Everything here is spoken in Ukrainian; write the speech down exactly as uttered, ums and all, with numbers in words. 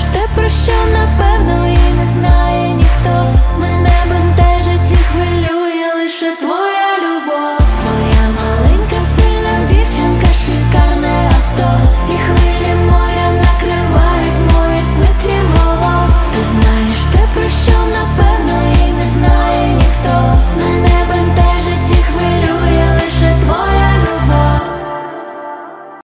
те, про що напевно і не знає ніхто. Мене бентежить і хвилює лише твоя любов. Твоя маленька, сильна дівчинка, шикарне авто, і хвилі моря накривають мої сни стрімголов. Ти знаєш те, про що напевно